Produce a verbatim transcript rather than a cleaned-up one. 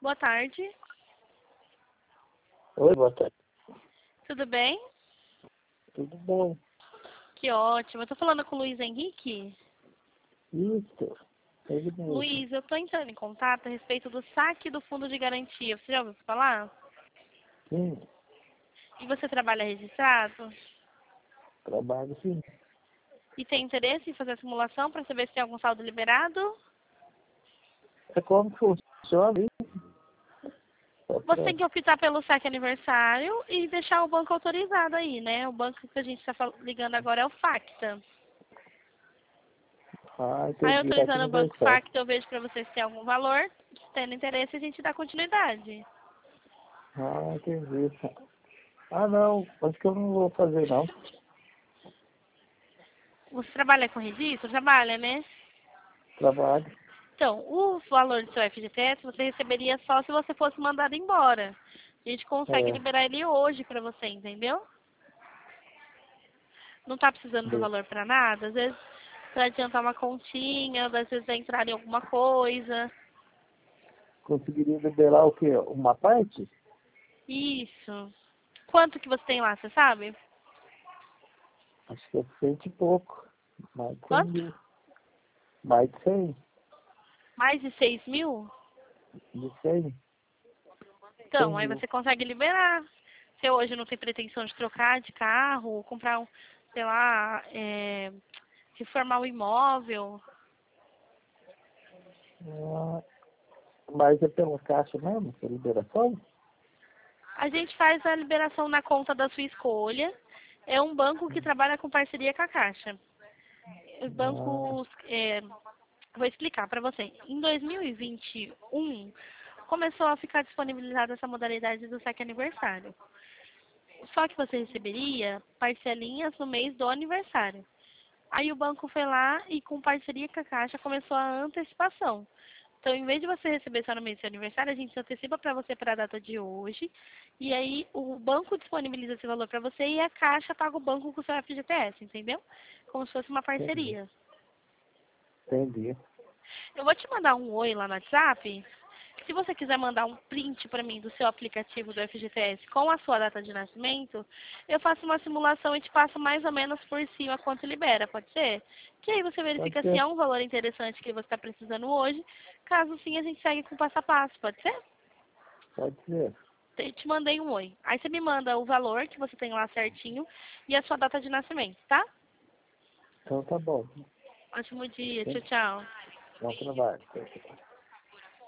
Boa tarde. Oi, boa tarde. Tudo bem? Tudo bom? Que ótimo. Eu tô falando com o Luiz Henrique. Isso, ele mesmo. Luiz, eu tô entrando em contato a respeito do saque do fundo de garantia. Você já ouviu falar? Sim, E você trabalha registrado? trabalho sim. E tem interesse em fazer a simulação para saber se tem algum saldo liberado? É como funciona isso? Só Você pra... tem que optar pelo saque aniversário e deixar o banco autorizado aí, né? O banco que a gente está ligando agora é o Facta. Ah, Aí, entendi, tá aqui autorizando no o banco Versailles. Facta, eu vejo para você se tem algum valor. Se tendo interesse, a gente dá continuidade. Ah, entendi. Ah, não, acho que eu não vou fazer, não. Você trabalha com registro? Trabalha, né? Trabalho. Então, o valor do seu F G T S você receberia só se você fosse mandado embora. A gente consegue É, liberar ele hoje para você, entendeu? Não tá precisando do de- valor para nada. Às vezes, para adiantar uma continha, às vezes vai entrar em alguma coisa. conseguiria liberar o quê? Uma parte? Isso. Quanto que você tem lá, você sabe? Acho que é cento e pouco. Mais de cem Quanto? mil. Mais de cem? Mais de seis mil? De cem? cem Então, aí mil. você consegue liberar. Você hoje não tem pretensão de trocar de carro, comprar um, sei lá, é, reformar o imóvel. Ah, mas é pela caixa mesmo, essa liberação? A gente faz a liberação na conta da sua escolha. É um banco que trabalha com parceria com a Caixa. Os Ah, bancos, é, vou explicar para você. Em dois mil e vinte e um, começou a ficar disponibilizada essa modalidade do saque aniversário. Só que você receberia parcelinhas no mês do aniversário. Aí o banco foi lá e, com parceria com a Caixa, começou a antecipação. Então, em vez de você receber só no mês do seu aniversário, a gente antecipa para você para a data de hoje. E aí o banco disponibiliza esse valor para você e a Caixa paga o banco com o seu F G T S, entendeu? Como se fosse uma entendi. parceria. Entendi. Eu vou te mandar um oi lá no WhatsApp. Se você quiser mandar um print para mim do seu aplicativo do F G T S com a sua data de nascimento, eu faço uma simulação e te passo mais ou menos por cima quanto libera, pode ser? Que aí você Pode verifica se ser, é um valor interessante que você está precisando hoje. Caso sim, a gente segue com o passo a passo, pode ser? pode ser. Te te mandei um oi. Aí você me manda o valor que você tem lá certinho e a sua data de nascimento, tá? Então tá bom. Ótimo dia, tchau, Sim, tchau. bom trabalho.